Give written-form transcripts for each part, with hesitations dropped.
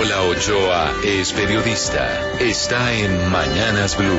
Paola Ochoa es periodista. Está en Mañanas Blue.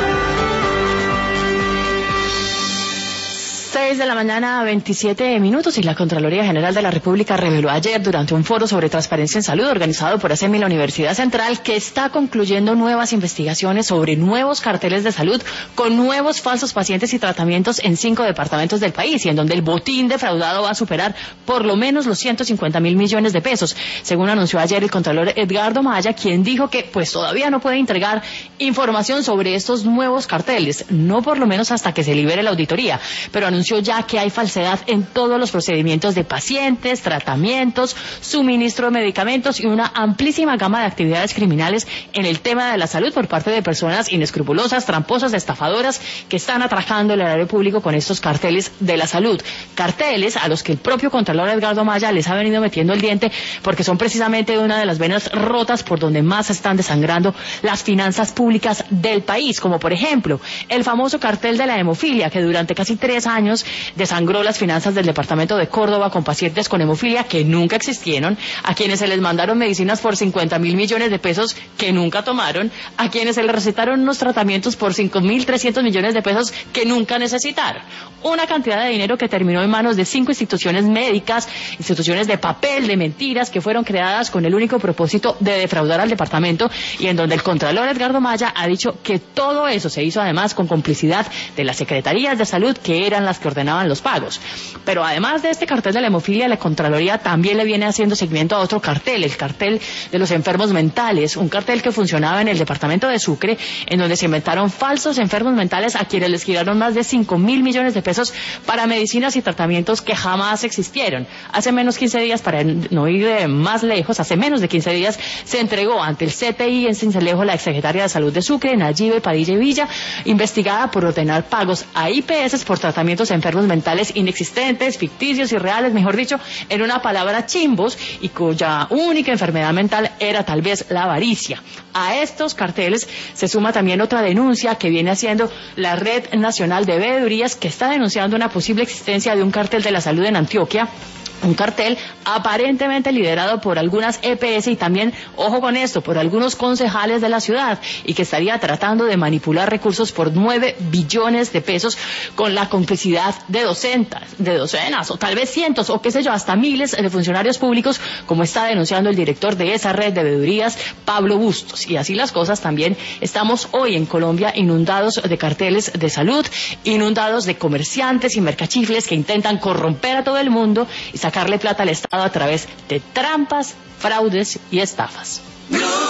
6 de la mañana, 27 minutos, y la Contraloría General de la República reveló ayer durante un foro sobre transparencia en salud organizado por ASEM y la Universidad Central que está concluyendo nuevas investigaciones sobre nuevos carteles de salud con nuevos falsos pacientes y tratamientos en 5 departamentos del país, y en donde el botín defraudado va a superar por lo menos los 150.000 millones de pesos, según anunció ayer el Contralor Edgardo Maya, quien dijo que pues todavía no puede entregar información sobre estos nuevos carteles, no por lo menos hasta que se libere la auditoría, pero anunció ya que hay falsedad en todos los procedimientos de pacientes, tratamientos, suministro de medicamentos y una amplísima gama de actividades criminales en el tema de la salud por parte de personas inescrupulosas, tramposas, estafadoras que están atracando el erario público con estos carteles de la salud. Carteles a los que el propio Contralor Edgardo Maya les ha venido metiendo el diente porque son precisamente una de las venas rotas por donde más están desangrando las finanzas públicas del país, como por ejemplo el famoso cartel de la hemofilia, que durante casi 3 años desangró las finanzas del departamento de Córdoba con pacientes con hemofilia que nunca existieron, a quienes se les mandaron medicinas por 50.000 millones de pesos que nunca tomaron, a quienes se les recetaron unos tratamientos por 5.300 millones de pesos que nunca necesitaron. Una cantidad de dinero que terminó en manos de 5 instituciones médicas, instituciones de papel, de mentiras, que fueron creadas con el único propósito de defraudar al departamento, y en donde el Contralor Edgardo Maya ha dicho que todo eso se hizo además con complicidad de las secretarías de salud, que eran las que ordenaban los pagos. Pero además de este cartel de la hemofilia, la Contraloría también le viene haciendo seguimiento a otro cartel, el cartel de los enfermos mentales, un cartel que funcionaba en el departamento de Sucre, en donde se inventaron falsos enfermos mentales a quienes les giraron más de 5.000 millones de pesos para medicinas y tratamientos que jamás existieron. Hace menos 15 días, para no ir más lejos, hace menos de 15 días se entregó ante el CTI en Sincelejo la exsecretaria de Salud de Sucre, Nayibe Padilla y Villa, investigada por ordenar pagos a IPS por tratamientos enfermos mentales inexistentes, ficticios, irreales, mejor dicho, en una palabra, chimbos, y cuya única enfermedad mental era tal vez la avaricia. A estos carteles se suma también otra denuncia que viene haciendo la Red Nacional de Veedurías, que está denunciando una posible existencia de un cartel de la salud en Antioquia, un cartel aparentemente liderado por algunas EPS y también, ojo con esto, por algunos concejales de la ciudad, y que estaría tratando de manipular recursos por 9 billones de pesos con la complicidad de docenas o tal vez cientos o qué sé yo, hasta miles de funcionarios públicos, como está denunciando el director de esa red de veedurías, Pablo Bustos. Y así las cosas, también estamos hoy en Colombia inundados de carteles de salud, inundados de comerciantes y mercachifles que intentan corromper a todo el mundo y sacarle plata al Estado a través de trampas, fraudes y estafas.